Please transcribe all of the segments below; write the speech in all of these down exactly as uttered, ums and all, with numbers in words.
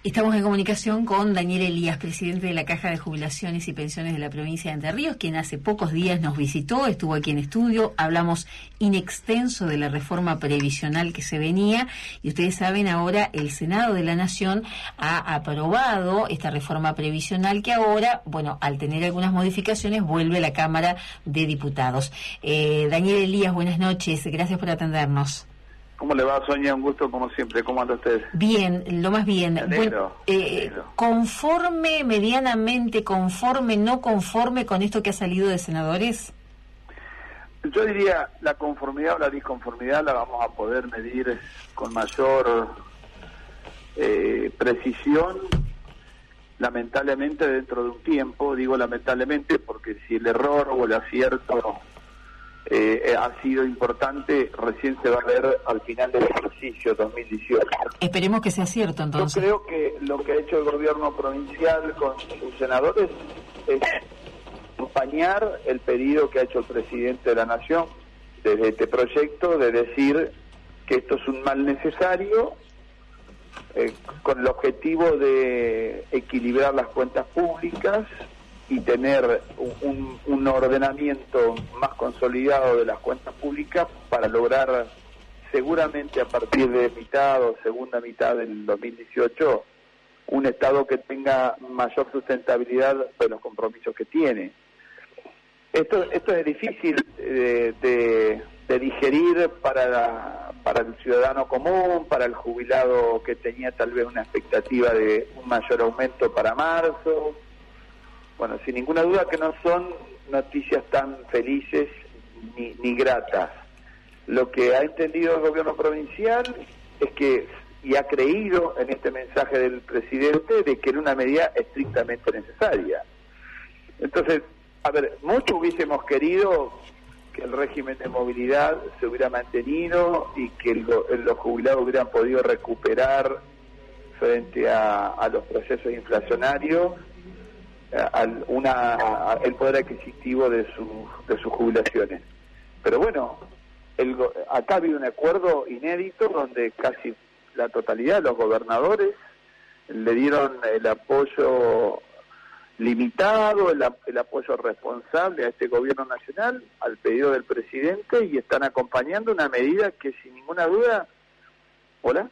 Estamos en comunicación con Daniel Elías, presidente de la Caja de Jubilaciones y Pensiones de la provincia de Entre Ríos, quien hace pocos días nos visitó, estuvo aquí en estudio, hablamos in extenso de la reforma previsional que se venía y ustedes saben ahora el Senado de la Nación ha aprobado esta reforma previsional que ahora, bueno, al tener algunas modificaciones vuelve a la Cámara de Diputados. Eh, Daniel Elías, buenas noches, gracias por atendernos. ¿Cómo le va, Sonia? Un gusto como siempre. ¿Cómo anda usted? Bien, lo más bien. Me alegro, bueno, eh, me ¿conforme, medianamente conforme, no conforme con esto que ha salido de senadores? Yo diría, la conformidad o la disconformidad la vamos a poder medir con mayor eh, precisión, lamentablemente dentro de un tiempo. Digo lamentablemente porque si el error o el acierto Eh, ha sido importante, recién se va a ver al final del ejercicio dos mil dieciocho. Esperemos que sea cierto, entonces. Yo creo que lo que ha hecho el gobierno provincial con sus senadores es acompañar el pedido que ha hecho el presidente de la Nación desde este proyecto, de decir que esto es un mal necesario, eh, con el objetivo de equilibrar las cuentas públicas y tener un, un ordenamiento más consolidado de las cuentas públicas para lograr seguramente a partir de mitad o segunda mitad del dos mil dieciocho un Estado que tenga mayor sustentabilidad de los compromisos que tiene. Esto esto es difícil de, de, de digerir para, la, para el ciudadano común, para el jubilado que tenía tal vez una expectativa de un mayor aumento para marzo. Bueno, sin ninguna duda que no son noticias tan felices ni, ni gratas. Lo que ha entendido el gobierno provincial es que, y ha creído en este mensaje del presidente, de que era una medida estrictamente necesaria. Entonces, a ver, mucho hubiésemos querido que el régimen de movilidad se hubiera mantenido y que el, los jubilados hubieran podido recuperar frente a, a los procesos inflacionarios Al, una, a, el poder adquisitivo de, su, de sus jubilaciones. Pero bueno, el, acá ha habido un acuerdo inédito donde casi la totalidad de los gobernadores le dieron el apoyo limitado, el, el apoyo responsable a este gobierno nacional, al pedido del presidente, y están acompañando una medida que sin ninguna duda... ¿Hola?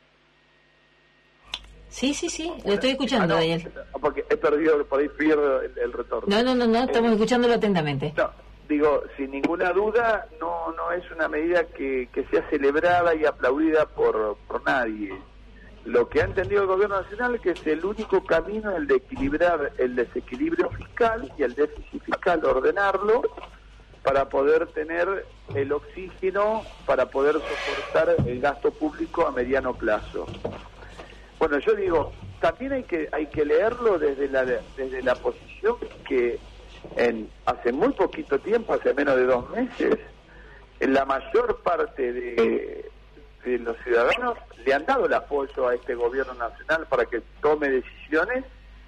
Sí, sí, sí, lo estoy escuchando, ah, no, Daniel. Porque he perdido, por ahí pierdo el, el retorno. No, no, no, no, estamos eh, escuchándolo atentamente. No, digo, sin ninguna duda, no no es una medida que, que sea celebrada y aplaudida por, por nadie. Lo que ha entendido el gobierno nacional es que es el único camino el de equilibrar el desequilibrio fiscal y el déficit fiscal, ordenarlo, para poder tener el oxígeno, para poder soportar el gasto público a mediano plazo. Bueno, yo digo, también hay que hay que leerlo desde la desde la posición que en hace muy poquito tiempo, hace menos de dos meses, en la mayor parte de, de los ciudadanos le han dado el apoyo a este gobierno nacional para que tome decisiones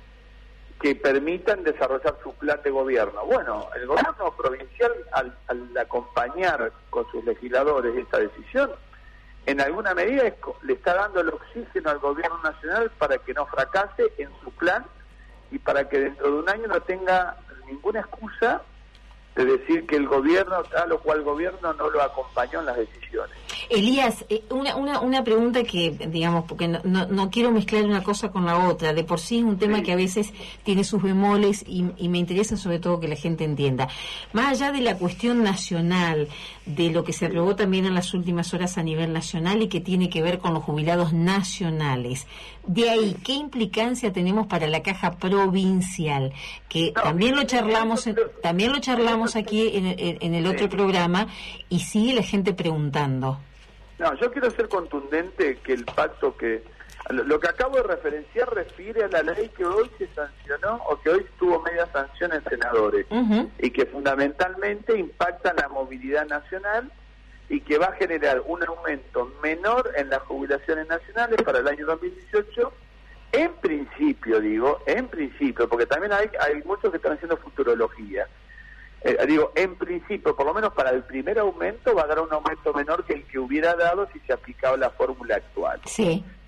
que permitan desarrollar su plan de gobierno. Bueno, el gobierno provincial, al, al acompañar con sus legisladores esta decisión, en alguna medida es, le está dando el oxígeno al gobierno nacional para que no fracase en su plan y para que dentro de un año no tenga ninguna excusa de decir que el gobierno, tal o cual gobierno, no lo acompañó en las decisiones. Elías, eh, una, una, una pregunta que, digamos, porque no, no, no quiero mezclar una cosa con la otra, de por sí es un tema sí. que a veces tiene sus bemoles y, y me interesa sobre todo que la gente entienda. Más allá de la cuestión nacional, de lo que se aprobó también en las últimas horas a nivel nacional y que tiene que ver con los jubilados nacionales, de ahí, ¿qué implicancia tenemos para la caja provincial? Que no, también lo charlamos, en, también lo charlamos aquí en, en, en el otro sí. programa y sigue la gente preguntando. No, yo quiero ser contundente que el pacto que... Lo que acabo de referenciar refiere a la ley que hoy se sancionó o que hoy tuvo media sanción en senadores uh-huh. y que fundamentalmente impacta la movilidad nacional y que va a generar un aumento menor en las jubilaciones nacionales para el año dos mil dieciocho. En principio, digo, en principio, porque también hay, hay muchos que están haciendo futurología. Eh, digo, en principio, por lo menos para el primer aumento, va a dar un aumento menor que el que hubiera dado si se aplicaba la fórmula actual. Sí.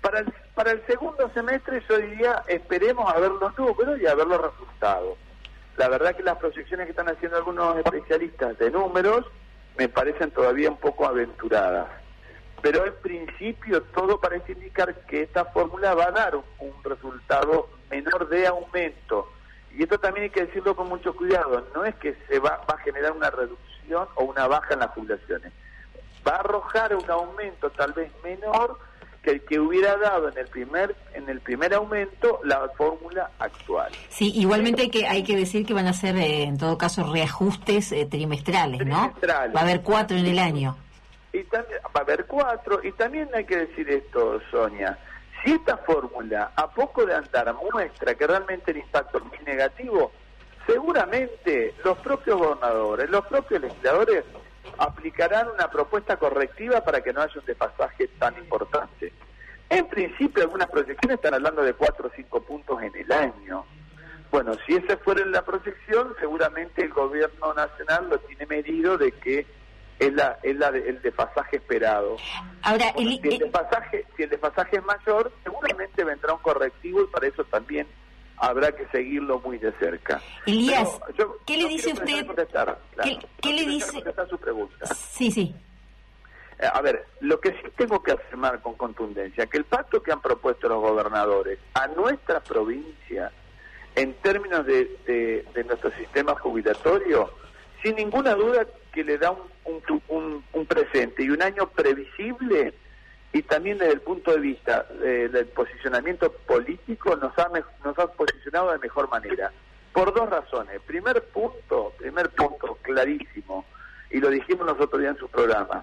Para el, para el segundo semestre yo diría, esperemos a ver los números y a ver los resultados. La verdad que las proyecciones que están haciendo algunos especialistas de números me parecen todavía un poco aventuradas. Pero en principio todo parece indicar que esta fórmula va a dar un, un resultado menor de aumento. Y esto también hay que decirlo con mucho cuidado. No es que se va, va a generar una reducción o una baja en las jubilaciones. Va a arrojar un aumento tal vez menor que el que hubiera dado en el primer en el primer aumento la fórmula actual. Sí, igualmente hay que hay que decir que van a ser eh, en todo caso reajustes eh, trimestrales, trimestrales, ¿no? Va a haber cuatro en el año. Y también, va a haber cuatro, y también hay que decir esto, Sonia, si esta fórmula a poco de andar muestra que realmente el impacto es muy negativo, seguramente los propios gobernadores, los propios legisladores aplicarán una propuesta correctiva para que no haya un desfasaje tan importante. En principio, algunas proyecciones están hablando de cuatro o cinco puntos en el año. Bueno, si esa fuera la proyección, seguramente el gobierno nacional lo tiene medido de que es la es la de, el desfasaje esperado. Ahora, bueno, el, si el desfasaje si el desfasaje es mayor, seguramente vendrá un correctivo y para eso también habrá que seguirlo muy de cerca. Elías, yo, ¿qué le dice usted? Claro, ¿Qué, qué no le dice? Contestar su pregunta. Sí, sí. Eh, a ver, lo que sí tengo que afirmar con contundencia, que el pacto que han propuesto los gobernadores a nuestra provincia, en términos de, de, de nuestro sistema jubilatorio, sin ninguna duda que le da un, un, un, un presente y un año previsible, y también desde el punto de vista eh, del posicionamiento político nos ha nos ha posicionado de mejor manera, por dos razones. Primer punto, primer punto clarísimo, y lo dijimos nosotros ya en su programa,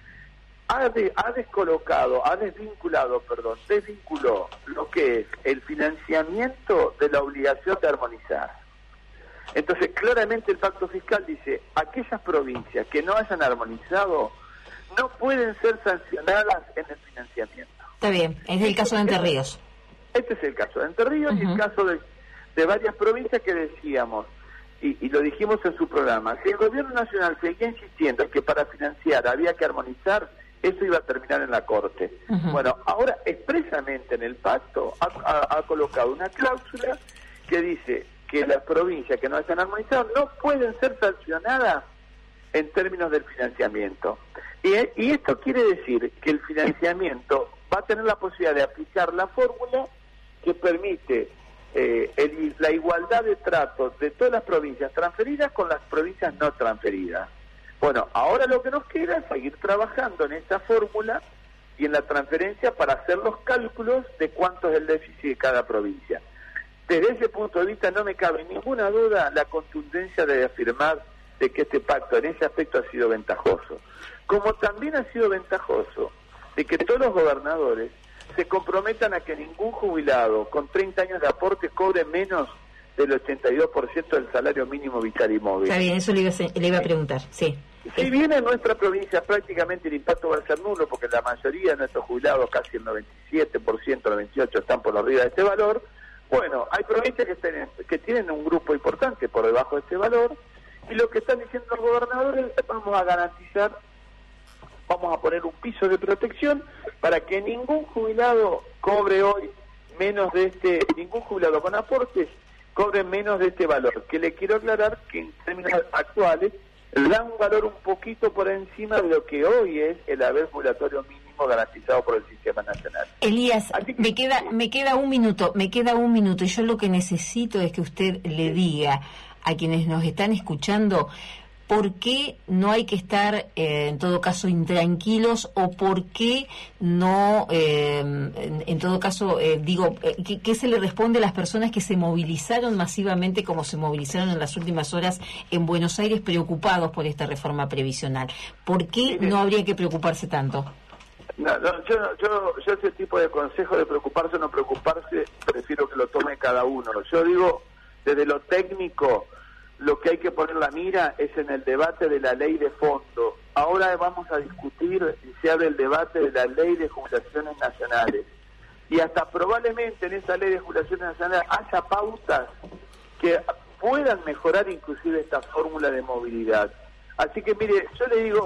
ha, de, ha descolocado, ha desvinculado, perdón, desvinculó lo que es el financiamiento de la obligación de armonizar. Entonces, claramente el pacto fiscal dice, aquellas provincias que no hayan armonizado no pueden ser sancionadas en el financiamiento. Está bien, es el caso de Entre Ríos. Este es el caso de Entre Ríos uh-huh. y el caso de, de varias provincias que decíamos, y, y lo dijimos en su programa, si el gobierno nacional seguía insistiendo en que para financiar había que armonizar, eso iba a terminar en la Corte. Uh-huh. Bueno, ahora expresamente en el pacto ha, ha, ha colocado una cláusula que dice que las provincias que no hayan armonizado no pueden ser sancionadas en términos del financiamiento. Y, y esto quiere decir que el financiamiento va a tener la posibilidad de aplicar la fórmula que permite eh, el, la igualdad de trato de todas las provincias transferidas con las provincias no transferidas. Bueno, ahora lo que nos queda es seguir trabajando en esta fórmula y en la transferencia para hacer los cálculos de cuánto es el déficit de cada provincia. Desde ese punto de vista no me cabe ninguna duda la contundencia de afirmar de que este pacto en ese aspecto ha sido ventajoso. Como también ha sido ventajoso de que todos los gobernadores se comprometan a que ningún jubilado con treinta años de aporte cobre menos del ochenta y dos por ciento del salario mínimo vital y móvil. Está bien, eso le iba a, le iba a preguntar, sí. Si bien en nuestra provincia prácticamente el impacto va a ser nulo, porque la mayoría de nuestros jubilados, casi el noventa y siete por ciento, noventa y ocho por ciento, están por arriba de este valor, bueno, hay provincias que tienen, que tienen un grupo importante por debajo de este valor, y lo que están diciendo los gobernadores, vamos a garantizar, vamos a poner un piso de protección para que ningún jubilado cobre hoy menos de este, ningún jubilado con aportes cobre menos de este valor, que le quiero aclarar que en términos actuales da un valor un poquito por encima de lo que hoy es el haber jubilatorio mínimo garantizado por el sistema nacional. Elías, que, me queda me queda un minuto, me queda un minuto y yo lo que necesito es que usted le diga a quienes nos están escuchando por qué no hay que estar, eh, en todo caso, intranquilos, o por qué no, eh, en, en todo caso, eh, digo, eh, ¿qué, ¿qué se le responde a las personas que se movilizaron masivamente, como se movilizaron en las últimas horas en Buenos Aires, preocupados por esta reforma previsional? ¿Por qué no habría que preocuparse tanto? No, no, yo, yo, yo ese tipo de consejo de preocuparse o no preocuparse, prefiero que lo tome cada uno. Yo digo, desde lo técnico, lo que hay que poner la mira es en el debate de la ley de fondo. Ahora vamos a discutir si se abre el debate de la ley de jubilaciones nacionales. Y hasta probablemente en esa ley de jubilaciones nacionales haya pautas que puedan mejorar inclusive esta fórmula de movilidad. Así que mire, yo le digo,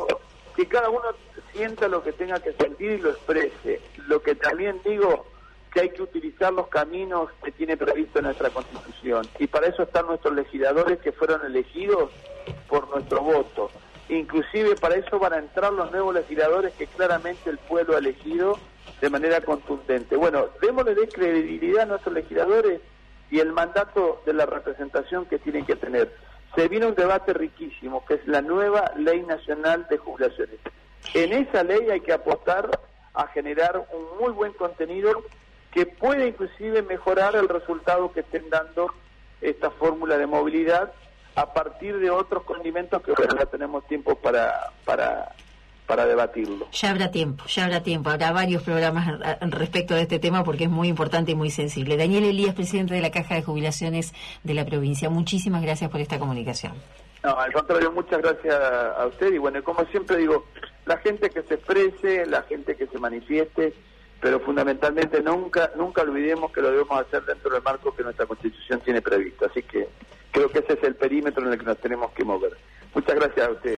que cada uno sienta lo que tenga que sentir y lo exprese. Lo que también digo, que hay que utilizar los caminos que tiene previsto nuestra Constitución, y para eso están nuestros legisladores que fueron elegidos por nuestro voto. Inclusive para eso van a entrar los nuevos legisladores que claramente el pueblo ha elegido de manera contundente. Bueno, démosle de credibilidad a nuestros legisladores y el mandato de la representación que tienen que tener. Se viene un debate riquísimo, que es la nueva Ley Nacional de Jubilaciones. En esa ley hay que apostar a generar un muy buen contenido que puede inclusive mejorar el resultado que estén dando esta fórmula de movilidad a partir de otros condimentos que bueno, ya tenemos tiempo para para para debatirlo. Ya habrá tiempo, ya habrá tiempo, habrá varios programas respecto de este tema porque es muy importante y muy sensible. Daniel Elías, presidente de la Caja de Jubilaciones de la provincia, muchísimas gracias por esta comunicación. No, al contrario, muchas gracias a usted y bueno, como siempre digo, la gente que se exprese, la gente que se manifieste, pero fundamentalmente nunca nunca olvidemos que lo debemos hacer dentro del marco que nuestra Constitución tiene previsto. Así que creo que ese es el perímetro en el que nos tenemos que mover. Muchas gracias a usted.